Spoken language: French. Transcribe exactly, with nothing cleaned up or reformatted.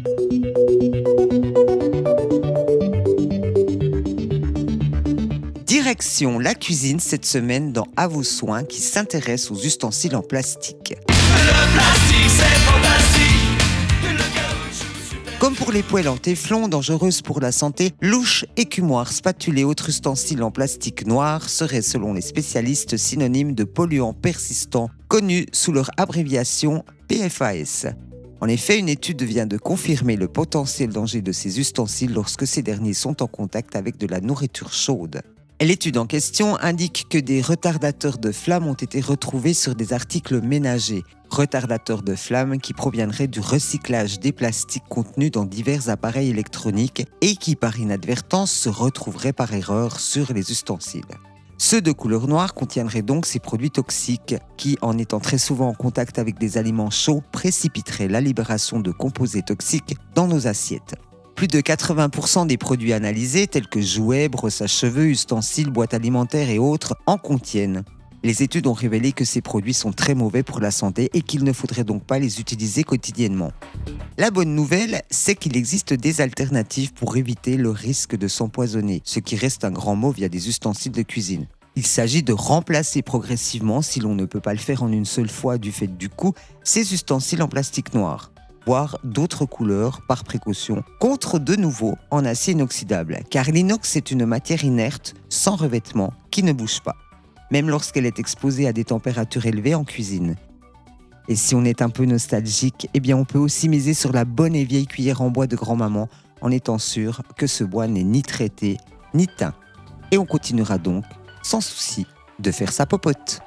Direction la cuisine cette semaine dans À vos soins qui s'intéresse aux ustensiles en plastique. Le plastique, c'est fantastique. Le caoutchouc, super. Comme pour les poêles en téflon, dangereuses pour la santé, louches, écumoires, spatules et autres ustensiles en plastique noir seraient selon les spécialistes synonymes de polluants persistants, connus sous leur abréviation P F A S. En effet, une étude vient de confirmer le potentiel danger de ces ustensiles lorsque ces derniers sont en contact avec de la nourriture chaude. L'étude en question indique que des retardateurs de flamme ont été retrouvés sur des articles ménagers, retardateurs de flamme qui proviendraient du recyclage des plastiques contenus dans divers appareils électroniques et qui par inadvertance se retrouveraient par erreur sur les ustensiles. Ceux de couleur noire contiendraient donc ces produits toxiques qui, en étant très souvent en contact avec des aliments chauds, précipiteraient la libération de composés toxiques dans nos assiettes. Plus de quatre-vingts pour cent des produits analysés, tels que jouets, brosses à cheveux, ustensiles, boîtes alimentaires et autres, en contiennent. Les études ont révélé que ces produits sont très mauvais pour la santé et qu'il ne faudrait donc pas les utiliser quotidiennement. La bonne nouvelle, c'est qu'il existe des alternatives pour éviter le risque de s'empoisonner, ce qui reste un grand mot via des ustensiles de cuisine. Il s'agit de remplacer progressivement, si l'on ne peut pas le faire en une seule fois du fait du coût, ces ustensiles en plastique noir, voire d'autres couleurs par précaution, contre de nouveau en acier inoxydable, car l'inox est une matière inerte, sans revêtement, qui ne bouge pas, même lorsqu'elle est exposée à des températures élevées en cuisine. Et si on est un peu nostalgique, eh bien on peut aussi miser sur la bonne et vieille cuillère en bois de grand-maman, en étant sûr que ce bois n'est ni traité, ni teint. Et on continuera donc, sans souci, de faire sa popote.